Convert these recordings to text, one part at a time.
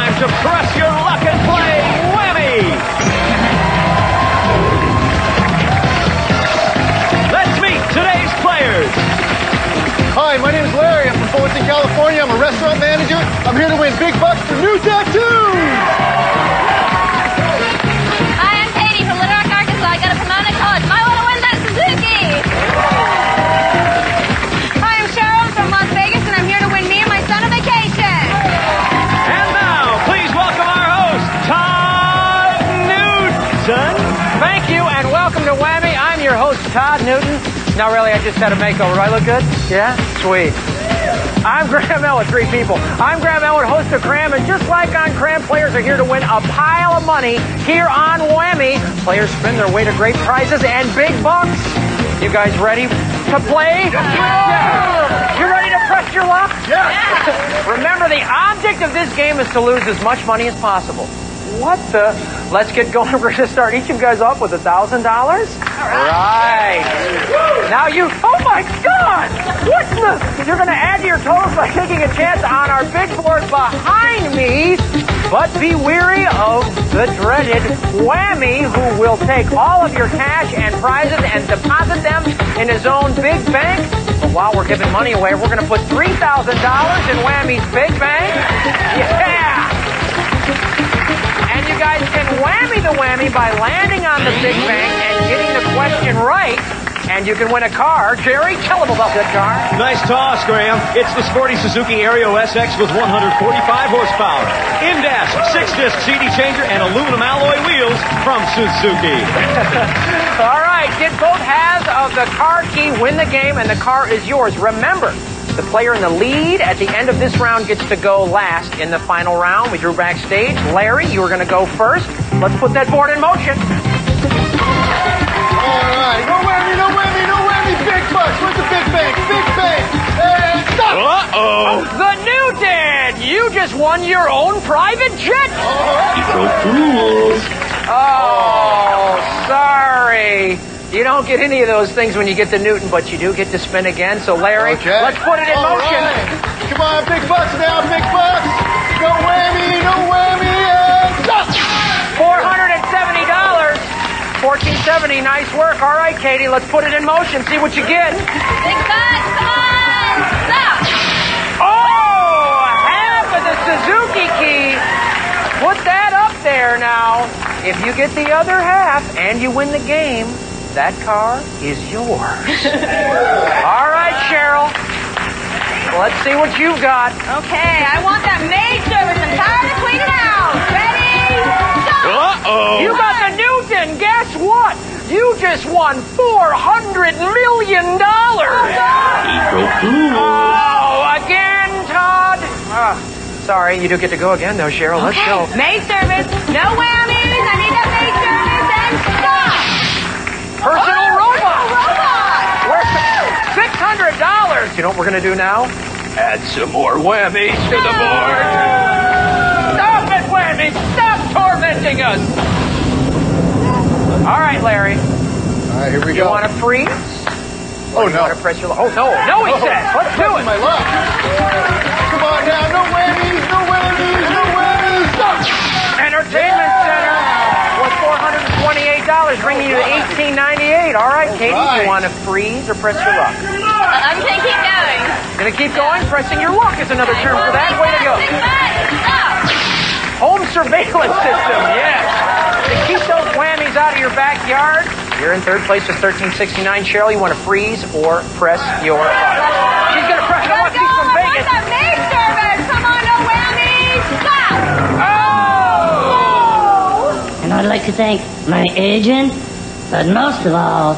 time to press your luck and play Whammy. Let's meet today's players. Hi, my name is Larry. I'm from Fullerton, California. I'm a restaurant manager. I'm here to win big bucks for new tattoos. Hi, I'm Katie from Little Rock, Arkansas. I got a Pomona College. Might want to win that Suzuki. Hi, I'm Cheryl from Las Vegas, and I'm here to win me and my son a vacation. And now, please welcome our host, Todd Newton. Thank you, and welcome to Whammy. I'm your host, Todd Newton. No, really, I just had a makeover. Do I look good? Yeah? Sweet. I'm Graham Elwood, three people. I'm Graham Elwood, host of Cram, and just like on Cram, players are here to win a pile of money. Here on Whammy, players spin their way to great prizes and big bucks. You guys ready to play? Yeah. You ready to press your luck? Yeah. Remember, the object of this game is to lose as much money as possible. What the? Let's get going. We're going to start each of you guys off with $1,000. All right. Now you, oh my God! What's the? You're going to add to your totals by taking a chance on our big board behind me. But be wary of the dreaded Whammy, who will take all of your cash and prizes and deposit them in his own big bank. But while we're giving money away, we're going to put $3,000 in Whammy's big bank. Yeah! And you guys can whammy the whammy by landing on the big bank and getting the question right. And you can win a car. Jerry, tell them about that car. Nice toss, Graham. It's the sporty Suzuki Aereo SX with 145 horsepower. In-dash, 6-disc CD changer, and aluminum alloy wheels from Suzuki. All right, get both halves of the car key, win the game, and the car is yours. Remember, the player in the lead at the end of this round gets to go last in the final round. We drew backstage. Larry, you were going to go first. Let's put that board in motion. All right. No whammy. Big bucks. Where's the big bank? Big bank. And stop. Uh-oh. The Newton! You just won your own private jet. Oh, sorry. You don't get any of those things when you get the Newton, but you do get to spin again. So, Larry, let's put it in motion. Right. Come on, big bucks now, big bucks. No whammy, and stop. $470. $1,470. Nice work. All right, Katie, let's put it in motion. See what you get. Big bucks, come on. Stop. Oh, half of the Suzuki key. Put that up there now. If you get the other half and you win the game, that car is yours. All right, Cheryl. Let's see what you've got. Okay, I want that maid service. I'm tired of cleaning out. Ready? Stop. Uh-oh. You got the Newton. Guess what? You just won $400 million. Oh, again, Todd. Sorry, you do get to go again, though, Cheryl. Let's go. Maid service. No whammies. I need that maid service. And stop. Personal robot. Robot. $600. You know what we're going to do now? Add some more whammies to the board. Stop it, whammy. Stop tormenting us. All right, Larry. All right, here we go. You want to freeze? Oh, You no. want to press your luck? Oh, no, he said. Let's do it. My luck. Come on now. No whammies. Stop. Entertainment Center with $428, bringing you to $1,898. All right, Katie, Right. you want to freeze or press your luck? I'm going to keep going. Gonna keep going? Pressing your luck is another term for that. Way to go. Big bucks. Stop. Home surveillance system, yes. To keep those whammies out of your backyard. You're in third place with $1,369. Cheryl, you want to freeze or press your luck? She's going to press the luck. She's from I Vegas. want that maid service. Come on, no whammies. Stop. Oh! And I'd like to thank my agent, but most of all,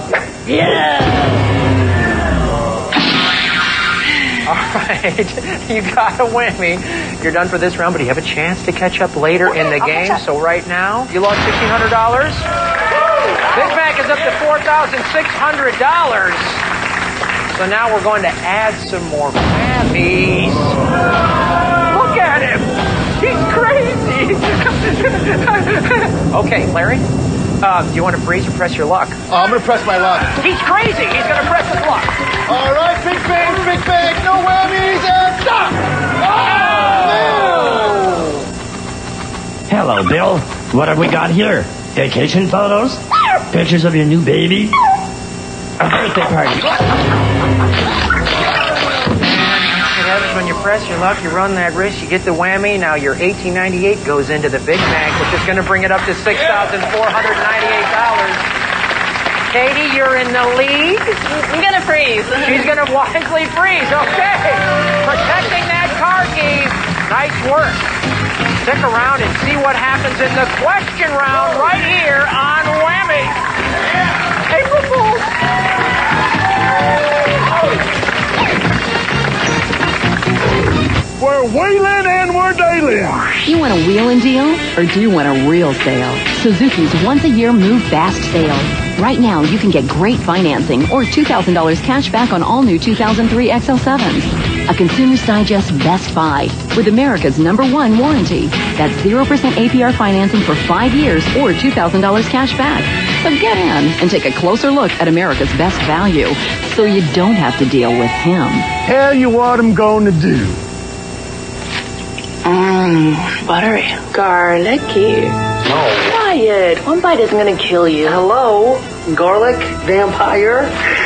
All right, you got a whammy. You're done for this round, but you have a chance to catch up later in the game. So right now, you lost $1,600. Big Bank is up to $4,600. So now we're going to add some more whammies. Look at him. He's crazy. Okay, Larry, do you want to freeze or press your luck? I'm going to press my luck. He's crazy. He's going to press his luck. All right, big bang, no whammies, and stop! Oh! Hello, Bill. What have we got here? Vacation photos? Pictures of your new baby? A birthday party? When you press your luck, you run that risk, you get the whammy. Now your $18.98 goes into the Big Mac, which is going to bring it up to $6,498. Katie, you're in the lead. I'm gonna freeze. She's going to wisely freeze. Okay. Protecting that car key. Nice work. Stick around and see what happens in the question round right here on Whammy. April Fools. We're wheeling and we're dealing. You want a wheeling deal or do you want a real sale? Suzuki's once-a-year Move Fast sale. Right now, you can get great financing or $2,000 cash back on all new 2003 XL7s. A Consumer's Digest Best Buy with America's #1 warranty. That's 0% APR financing for 5 years or $2,000 cash back. So get in and take a closer look at America's best value so you don't have to deal with him. Tell you what I'm going to do. Buttery. Garlicky. Quiet. One bite isn't going to kill you. Hello? Garlic vampire?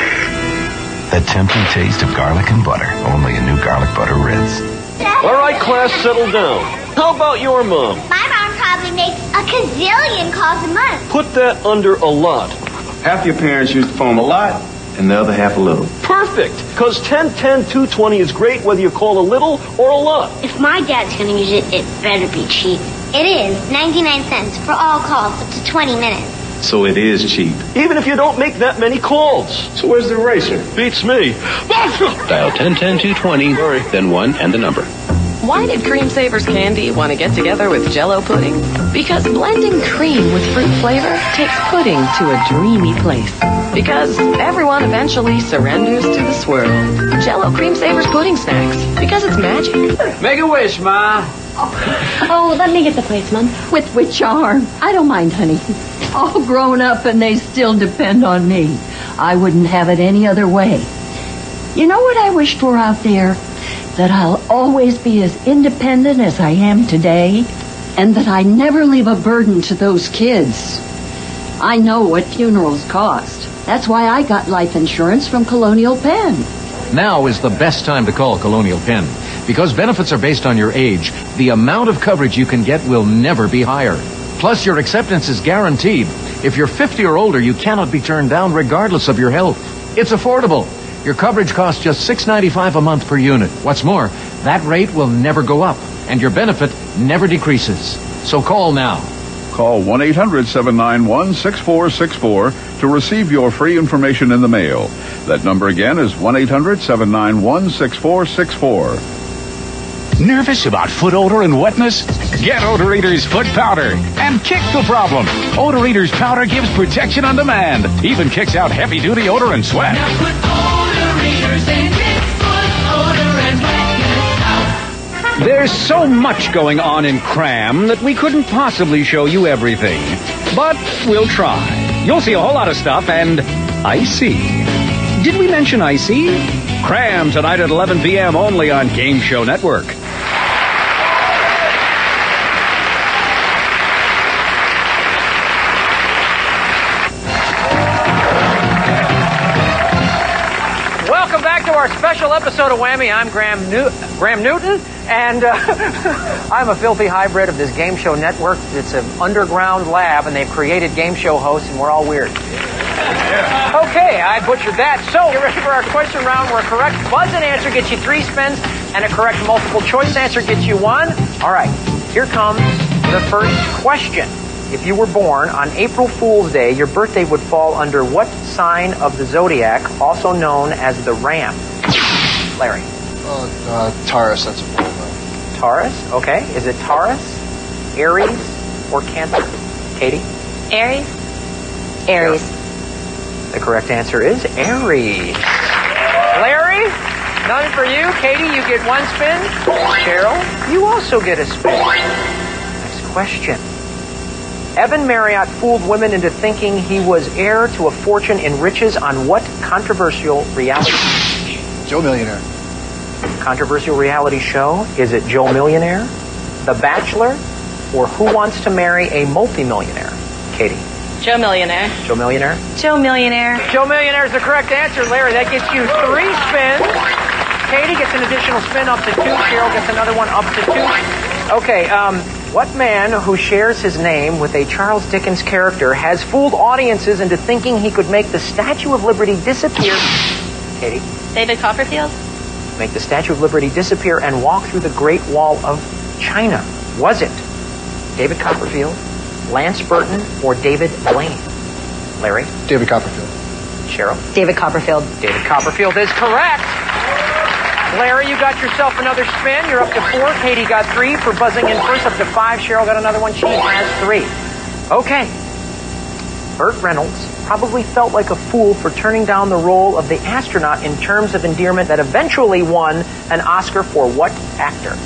The tempting taste of garlic and butter. Only a new garlic butter Ritz. All right, class, settle down. How about your mom? My mom probably makes a gazillion calls a month. Put that under a lot. Half your parents use the phone a lot, and the other half a little. Perfect, because 10-10-220 is great whether you call a little or a lot. If my dad's going to use it, it better be cheap. It is 99 cents for all calls up to 20 minutes. So it is cheap. Even if you don't make that many calls. So where's the eraser? Beats me. Dial 10-10-220, then 1 and the number. Why did Cream Savers Candy want to get together with Jell-O pudding? Because blending cream with fruit flavor takes pudding to a dreamy place. Because everyone eventually surrenders to the swirl. Jell-O Cream Savers pudding snacks. Because it's magic. Make a wish, Ma. Oh, let me get the plates, Mom. With charm. I don't mind, honey. All grown up and they still depend on me. I wouldn't have it any other way. You know what I wish for out there? That I'll always be as independent as I am today, and that I never leave a burden to those kids. I know what funerals cost. That's why I got life insurance from Colonial Penn. Now is the best time to call Colonial Penn. Because benefits are based on your age, the amount of coverage you can get will never be higher. Plus, your acceptance is guaranteed. If you're 50 or older, you cannot be turned down regardless of your health. It's affordable. Your coverage costs just $6.95 a month per unit. What's more, that rate will never go up, and your benefit never decreases. So call now. Call 1-800-791-6464 to receive your free information in the mail. That number again is 1-800-791-6464. Nervous about foot odor and wetness? Get Odor Eater's foot powder and kick the problem. Odor Eater's powder gives protection on demand. Even kicks out heavy-duty odor and sweat. Now put Odor Eaters in kick foot odor and wetness out. There's so much going on in Cram that we couldn't possibly show you everything. But we'll try. You'll see a whole lot of stuff and icy. Did we mention icy? Cram tonight at 11 p.m. only on Game Show Network. Welcome back to our special episode of Whammy. I'm Graham Newton, and I'm a filthy hybrid of this Game Show Network. It's an underground lab, and they've created game show hosts, and we're all weird. Okay, I butchered that. So, get ready for our question round where a correct buzz-in answer gets you 3 spins and a correct multiple choice answer gets you 1. All right, here comes the first question. If you were born on April Fool's Day, your birthday would fall under what sign of the zodiac, also known as the Ram? Larry. Taurus, that's a bull, though. Taurus, okay. Is it Taurus, Aries, or Cancer? Katie? Aries. Aries. The correct answer is Aries. Larry, none for you. Katie, you get 1 spin. Cheryl, you also get a spin. Next question. Evan Marriott fooled women into thinking he was heir to a fortune in riches on what controversial reality show? Joe Millionaire. Controversial reality show? Is it Joe Millionaire, The Bachelor, or Who Wants to Marry a Multimillionaire? Katie. Joe Millionaire. Joe Millionaire? Joe Millionaire. Joe Millionaire is the correct answer. Larry, that gets you 3 spins. Katie gets an additional spin up to 2. Cheryl gets another one up to 2. Okay, what man who shares his name with a Charles Dickens character has fooled audiences into thinking he could make the Statue of Liberty disappear? Katie? David Copperfield. Make the Statue of Liberty disappear and walk through the Great Wall of China. Was it David Copperfield, Lance Burton, or David Blaine? Larry? David Copperfield. Cheryl? David Copperfield. David Copperfield is correct. Larry, you got yourself another spin. You're up to 4. Katie got 3 for buzzing in first. Up to 5. Cheryl got another one. She has 3. Okay. Burt Reynolds probably felt like a fool for turning down the role of the astronaut in Terms of Endearment that eventually won an Oscar for what actor?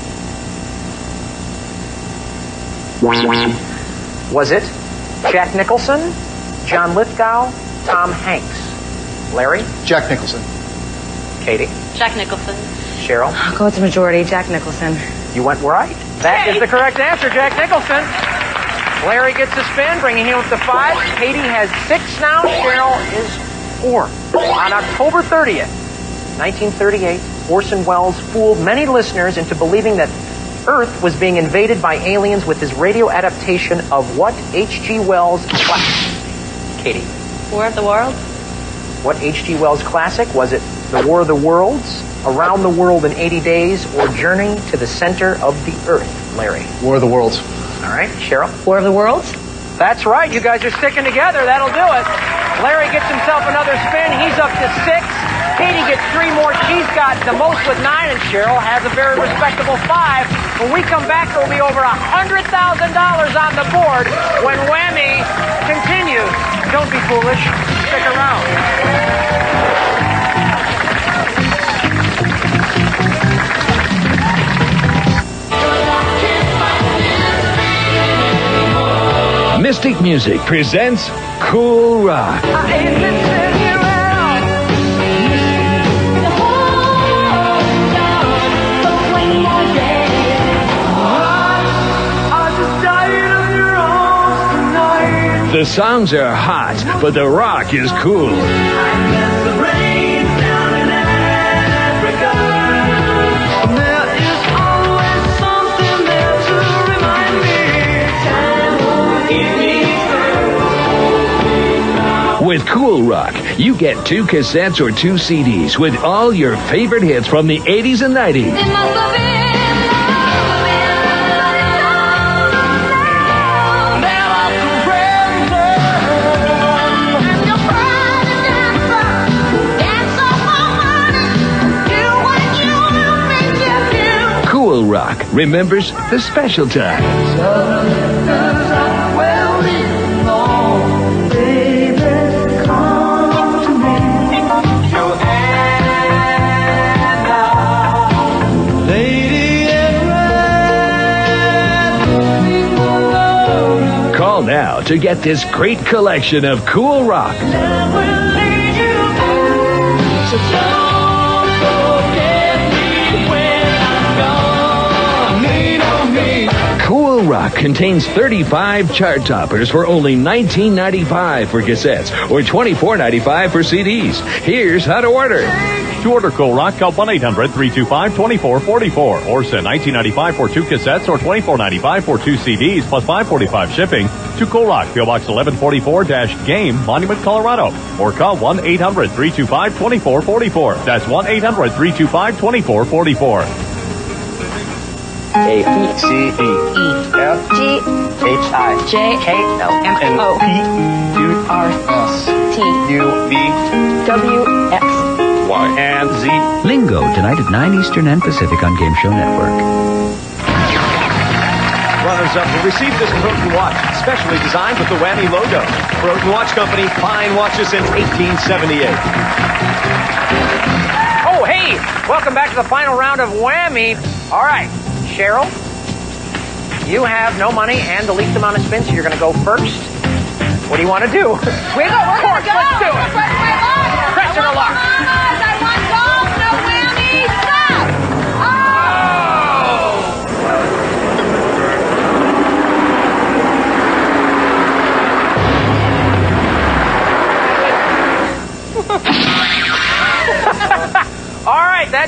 Was it Jack Nicholson, John Lithgow, Tom Hanks? Larry? Jack Nicholson. Katie? Jack Nicholson. Cheryl? I'll go with the majority. Jack Nicholson. You went right. That is the correct answer, Jack Nicholson. Larry gets a spin, bringing him up to 5. Katie has 6 now. Cheryl is 4. On October 30th, 1938, Orson Welles fooled many listeners into believing that Earth was being invaded by aliens with his radio adaptation of what H.G. Wells classic? Katie. War of the Worlds. What H.G. Wells classic? Was it The War of the Worlds, Around the World in 80 Days, or Journey to the Center of the Earth? Larry. War of the Worlds. All right, Cheryl. War of the Worlds. That's right. You guys are sticking together. That'll do it. Larry gets himself another spin. He's up to 6. Katie gets 3 more. She's got the most with 9, and Cheryl has a very respectable 5. When we come back, there will be over $100,000 on the board when Whammy continues. Don't be foolish. Stick around. Mystic Music presents Cool Rock. The songs are hot, but the rock is cool. With Cool Rock, you get 2 cassettes or 2 CDs with all your favorite hits from the 80s and 90s. Cool Rock remembers the special times. Call now to get this great collection of Cool Rock. Cool Rock contains 35 chart toppers for only $19.95 for cassettes or $24.95 for CDs. Here's how to order. To order Cool Rock, call 1-800-325-2444 or send $19.95 for 2 cassettes or $24.95 for 2 CDs plus $5.45 shipping to Cool Rock, PO Box 1144-Game, Monument, Colorado, or call 1-800-325-2444. That's 1-800-325-2444. A-B-C-D-F-G-H-I-J-K-L-M-N-O-P-Q-R-S-T-U-V-W-X-Y-and-Z. Lingo, tonight at 9 Eastern and Pacific on Game Show Network. Runners-up will receive this Croton watch, specially designed with the Whammy logo. Croton Watch Company, fine watches since 1878. Oh, hey! Welcome back to the final round of Whammy. All right, Cheryl, you have no money and the least amount of spins, so you're going to go first. What do you want to do? We're going to go. Let's do it. Press her luck. I want golf, no whammy, stop!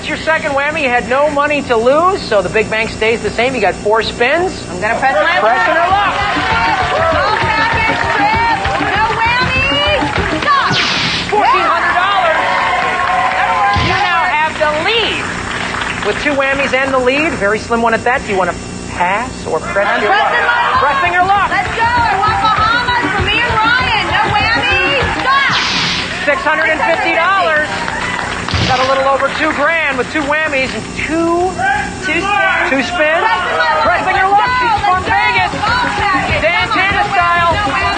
your second whammy. You had no money to lose, so the big bank stays the same. You got 4 spins. I'm going to press my Pressing her luck. No whammy. Stop. $1,400. You now have the lead. With 2 whammies and the lead, very slim one at that. Do you want to pass or press your luck? Pressing her luck. Let's go. I want Bahamas for me and Ryan. No whammy. Stop. $650. Got a little over $2,000 with 2 whammies and 2 spins. Pressing her luck. She's from Vegas. Dan Tana style.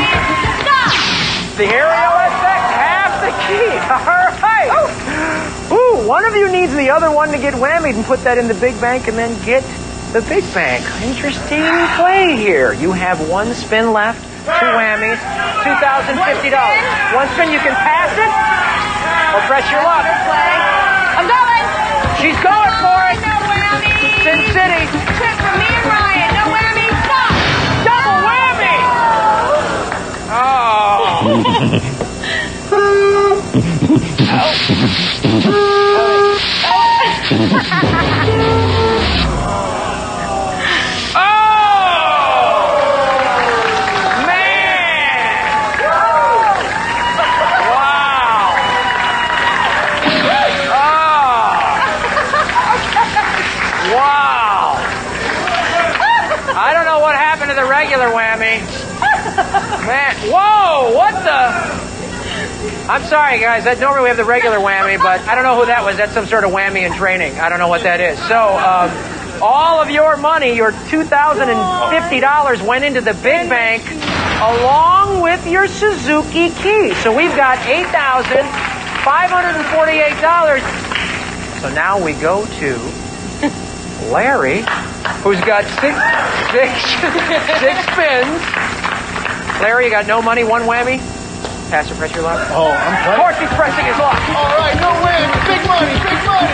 The Aerial SX, half the key. All right. Ooh, one of you needs the other one to get whammied and put that in the big bank and then get the big bank. Interesting play here. You have 1 spin left, 2 whammies, $2,050. 1 spin, you can pass it or press your luck. I'm going. She's going for it. No whammy. Sin City. Trip for me and Ryan. No whammy. Stop. Double whammy. Regular whammy. Man, whoa, what the? I'm sorry, guys. Normally we have the regular whammy, but I don't know who that was. That's some sort of whammy in training. I don't know what that is. So, all of your money, your $2,050 went into the big bank along with your Suzuki key. So we've got $8,548. So now we go to Larry, who's got six spins. Larry, you got no money, 1 whammy. Pass or press your luck? Oh, I'm playing. Of course he's pressing his luck. All right, no whammy. Big money, and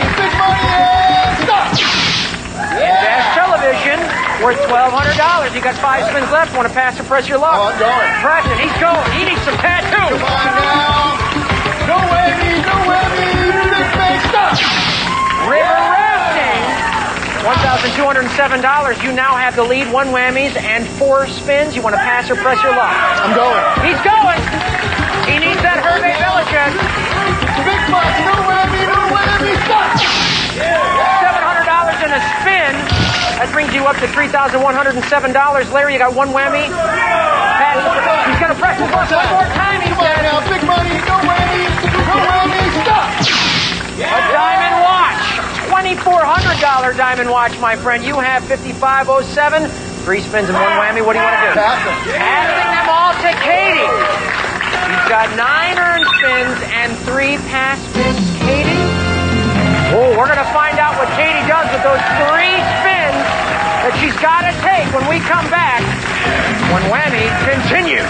stop. Dash Television, worth $1,200. You got 5 spins left. Want to pass or press your luck? Oh, I'm going. Press it. He's going. He needs some tattoos. Come on now. No whammy. Big bank, stop. River Rafting, $1,207. You now have the lead, 1 whammies and 4 spins. You want to pass or press your luck? I'm going. He's going. He needs that Hervé Villacek. Big bucks. No whammy. Stop. $700 in a spin. That brings you up to $3,107. Larry, you got 1 whammy. Pass. He's going to press his luck one more time. He Come on now. Big money. No whammy. Stop. A diamond watch. $2,400 diamond watch, my friend. You have 5507. 3 spins and 1 whammy. What do you want to do? Passing them all to Katie. You've got 9 earned spins and 3 pass spins. Katie? Oh, we're going to find out what Katie does with those 3 spins that she's got to take when we come back. When whammy continues.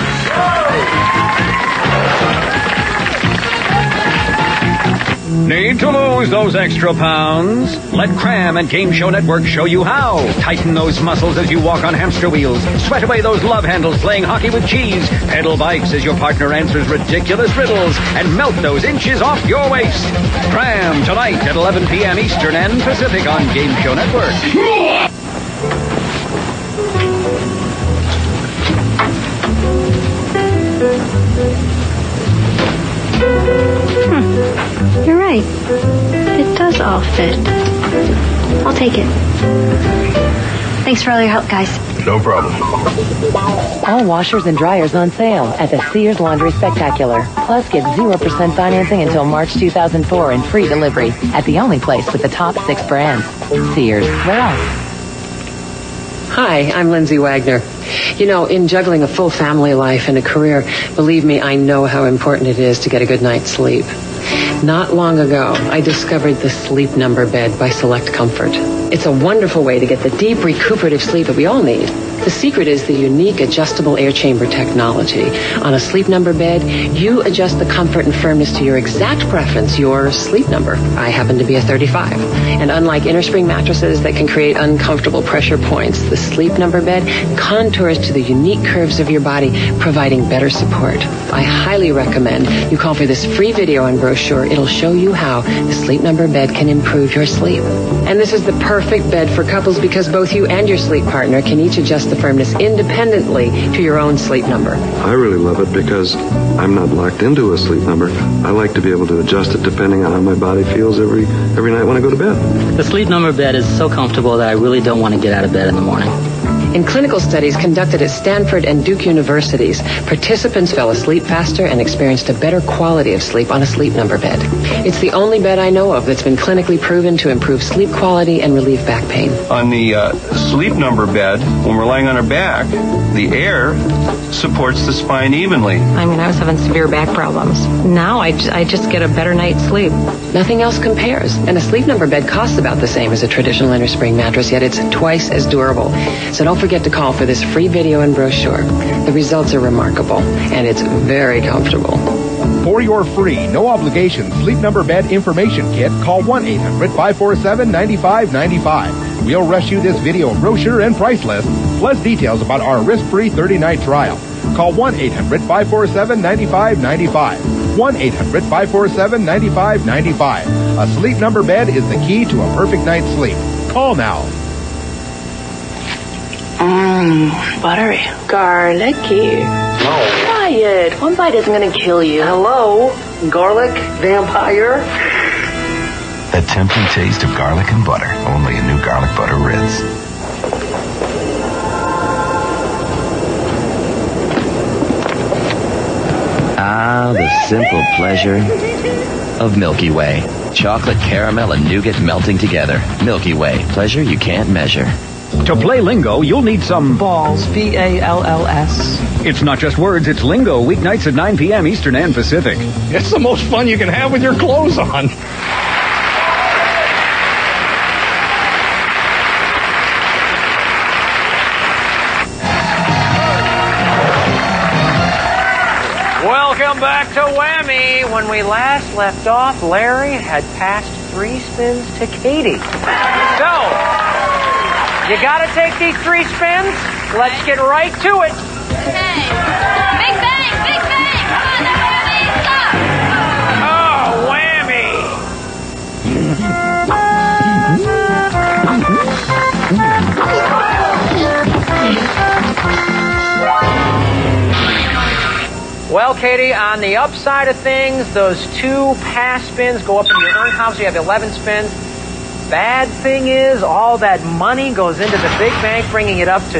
Need to lose those extra pounds? Let Cram and Game Show Network show you how. Tighten those muscles as you walk on hamster wheels. Sweat away those love handles playing hockey with cheese. Pedal bikes as your partner answers ridiculous riddles. And melt those inches off your waist. Cram tonight at 11 p.m. Eastern and Pacific on Game Show Network. You're right. It does all fit. I'll take it. Thanks for all your help, guys. No problem. All washers and dryers on sale at the Sears Laundry Spectacular. Plus, get 0% financing until March 2004 and free delivery at the only place with the top 6 brands. Sears. Where else? Hi, I'm Lindsay Wagner. You know, in juggling a full family life and a career, believe me, I know how important it is to get a good night's sleep. Not long ago, I discovered the Sleep Number bed by Select Comfort. It's a wonderful way to get the deep recuperative sleep that we all need. The secret is the unique adjustable air chamber technology. On a Sleep Number bed, you adjust the comfort and firmness to your exact preference, your sleep number. I happen to be a 35. And unlike innerspring mattresses that can create uncomfortable pressure points, the Sleep Number bed contours to the unique curves of your body, providing better support. I highly recommend you call for this free video and brochure. It'll show you how the Sleep Number bed can improve your sleep. And this is the perfect bed for couples because both you and your sleep partner can each adjust the firmness independently to your own sleep number. I really love it because I'm not locked into a sleep number. I like to be able to adjust it depending on how my body feels every night when I go to bed. The Sleep Number bed is so comfortable that I really don't want to get out of bed in the morning. In clinical studies conducted at Stanford and Duke universities, participants fell asleep faster and experienced a better quality of sleep on a Sleep Number bed. It's the only bed I know of that's been clinically proven to improve sleep quality and relieve back pain. On the Sleep Number bed, when we're laying on our back, the air supports the spine evenly. I mean, I was having severe back problems. Now I just get a better night's sleep. Nothing else compares. And a Sleep Number bed costs about the same as a traditional innerspring mattress, yet it's twice as durable. So don't forget to call for this free video and brochure. The results are remarkable, and it's very comfortable. For your free, no-obligation Sleep Number bed information kit, call 1-800-547-9595. We'll rush you this video brochure and price list, plus details about our risk-free 30-night trial. Call 1-800-547-9595. 1-800-547-9595. A Sleep Number bed is the key to a perfect night's sleep. Call now. Buttery. Garlicky. Try it. One bite isn't going to kill you. Hello, garlic vampire. The tempting taste of garlic and butter. Only a new garlic butter Ritz. Ah, the simple pleasure of Milky Way. Chocolate, caramel, and nougat melting together. Milky Way. Pleasure you can't measure. To play lingo, you'll need some balls. B-A-L-L-S. It's not just words, it's lingo. Weeknights at 9 p.m. Eastern and Pacific. It's the most fun you can have with your clothes on. Welcome back to Whammy. When we last left off, Larry had passed 3 spins to Katie. So, you gotta take these 3 spins. Let's get right to it. Okay. Big bang, big bang. Come on, everybody, stop. Oh, Whammy. Well, Katie, on the upside of things, those 2 pass spins go up in your earn column, so you have 11 spins. Bad thing is, all that money goes into the big bank, bringing it up to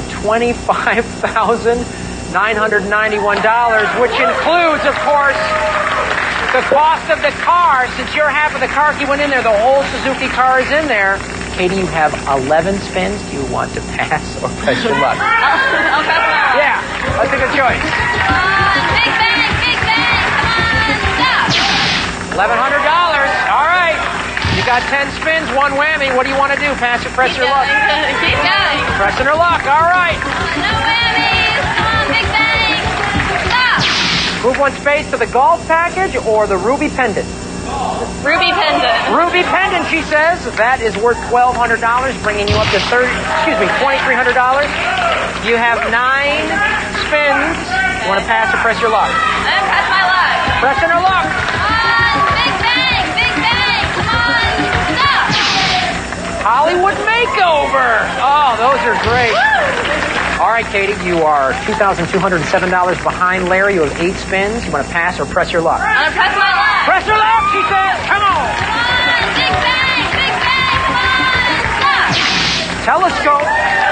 $25,991, which includes, of course, the cost of the car. Since your half of the car key went in there, the whole Suzuki car is in there. Katie, you have 11 spins. Do you want to pass or press your luck? I'll press my luck. Yeah, that's a good choice. Big bang, big bang. Come on, stop. $1,100. All right. You got 10 spins, 1 whammy. What do you want to do? Pass or press your luck? Keep going. Pressing her luck. All right. No whammies. Come on, big bang. Stop. Move 1 space to the golf package or the ruby pendant. Ruby pendant. Ruby pendant, she says. That is worth $1,200, bringing you up to $2,300. You have 9 spins. You want to pass or press your luck? Press my luck. Pressing her luck. Big bang, big bang. Come on, stop. Hollywood Makeover. Oh, those are great. All right, Katie, you are $2,207 behind Larry. You have 8 spins. You want to pass or press your luck? I'm going to press my luck. Press your luck, she says. Come on. Come on, big bang, big bang. Come on, stop. Telescope,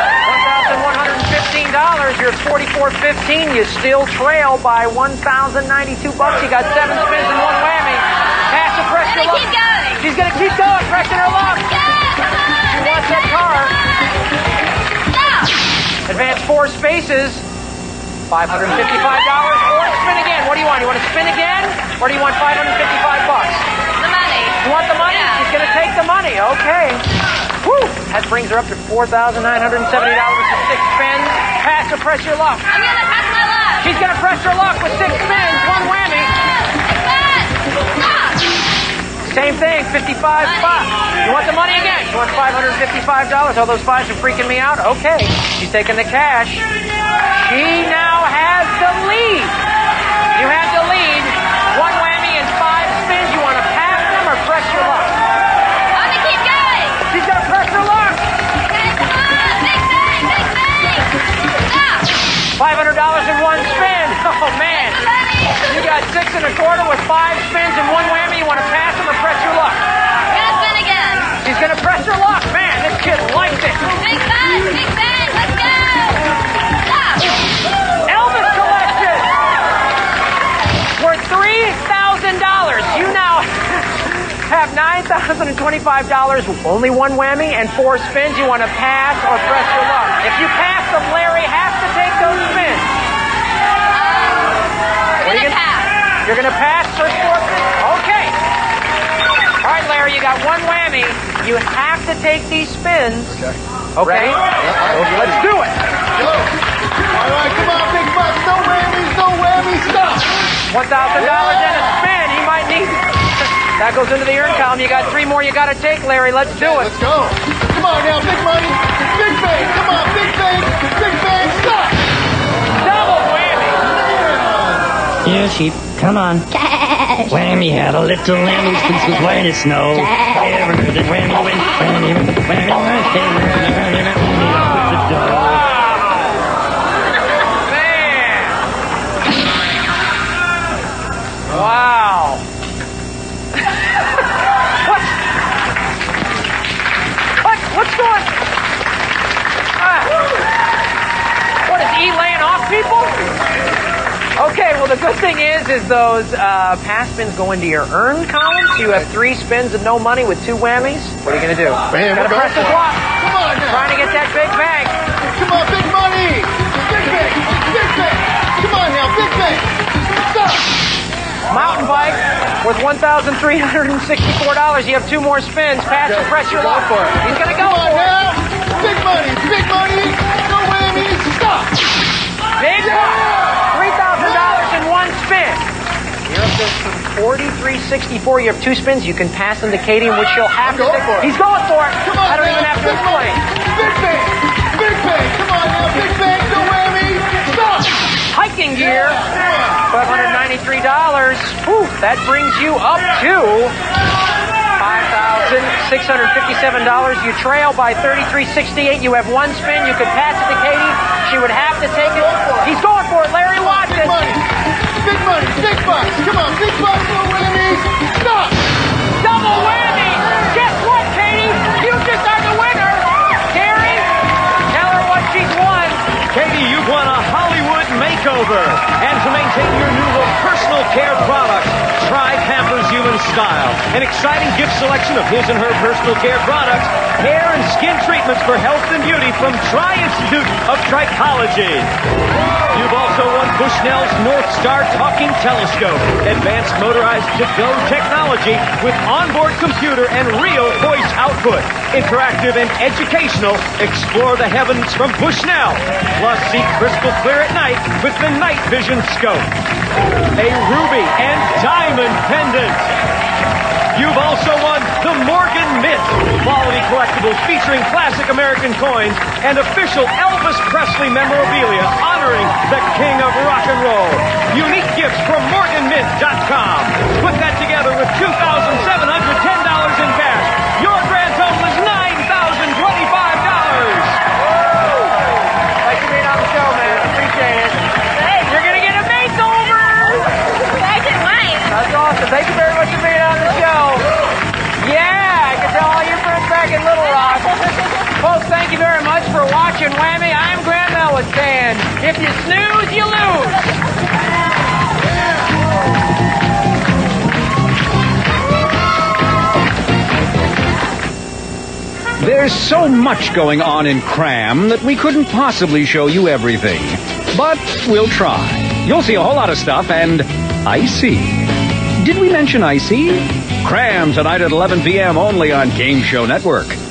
$1,115. You're $4,415. You still trail by $1,092. You got 7 spins and 1 whammy. Pass or press your luck. Keep going. She's going to keep going, pressing her luck. She wants that car. Advance 4 spaces, $555, or spin again. What do you want? You want to spin again, or do you want $555? The money. You want the money? Yeah. She's going to take the money. Okay. Whew. That brings her up to $4,970 with 6 spins. pass or press your luck? I'm gonna pass my luck. She's gonna press her luck with 6 spins, 1 whammy. Same thing, 55 spots. You want the money again? She wants $555. All those 5s are freaking me out? Okay. She's taking the cash. She now has the lead. You have the lead. 1 whammy and 5 spins. You want to pass them or press your luck? I'm gonna keep going. She's gonna press her luck. Okay, come on. Big bang, big bang. Stop. $500 in 1 spin. Oh, man. You got 6 1/4 with 5 spins and 1 whammy. You want to pass them or press your luck? I'm gonna spin again. She's going to press her luck. Man, this kid likes it. Big bang, let's go. Stop. Elvis collection. Worth $3,000. You now have $9,025. Only 1 whammy and 4 spins. You want to pass or press your luck? If you pass them, Larry has to take those spins. I'm gonna pass. You're going to pass, search for it? Okay. All right, Larry, you got 1 whammy. You have to take these spins. Okay? Yeah, let's do it. Go. All right, come on, big bucks. No whammies, stop. $1,000 and a spin. He might need it. That goes into the earn column. You got 3 more you got to take, Larry. Let's do it. Let's go. Come on now, big money. Big bang. Come on, big bang. Big bang, stop. Double whammy. Yeah, sheep. Come on. Cash. Whammy had a little lamb whose was white as snow. Ever heard that whammy went, Wow. What's going on? What is he laying off people? Okay, well the good thing is those pass spins go into your earn column, so you have 3 spins and no money with 2 whammies. What are you gonna do? Man, gotta press the clock. Come on now. Trying to get that big bang. Come on, big money. Big bang. Big bang. Come on now, big bang. Stop. Mountain bike worth $1,364. You have 2 more spins. Pass or press your luck. For it. He's gonna go Come on for it. now. Big money. No whammies. Stop. Big buck. $3,000 in 1 spin. You're up to 43.64. You have 2 spins. You can pass them to Katie, which she'll have to take. For it. He's going for it. Come on I don't now. even have to Big explain. Big bang. Big bang. Come on now, big bang. No whammies. Stop. Hiking gear. $593. Whew, that brings you up to $5,657. You trail by 33.68. You have 1 spin. You could pass it to Katie. She would have to take it. He's going for it. Larry Watson. Big money. Big bucks. Come on, big bucks. No whammies. Stop. Double whammy. Guess what, Katie? You just are the winner. Gary, tell her what she's won. Katie, you've won a Hollywood makeover. And to maintain your new look personal care products, try Pampers Human Style. An exciting gift selection of his and her personal care products, hair and skin treatments for health and beauty from Tri-Institute of Trichology. You've also won Bushnell's North Star Talking Telescope, advanced motorized to-go technology with onboard computer and real voice output. Interactive and educational, explore the heavens from Bushnell. Plus, see crystal clear at night with the night vision scope. A ruby and diamond pendant. You've also won the Morgan Mint, quality collectibles featuring classic American coins and official Elvis Presley memorabilia honoring the king of rock and roll. Unique gifts from MorganMint.com. Put that together with $2,710 in cash. Your grand total is $9,025. Thanks for being on the show, man. I appreciate it. Hey, you're going to get a makeover. That's awesome. Thank you very much for being on the show. Yeah, I can tell all your friends back in Little Rock. Folks, thank you very much for watching Whammy. I'm Graham Ellis saying, if you snooze, you lose. There's so much going on in Cram that we couldn't possibly show you everything. But we'll try. You'll see a whole lot of stuff, and Icy. Did we mention Icy? Cram tonight at 11 p.m. only on Game Show Network.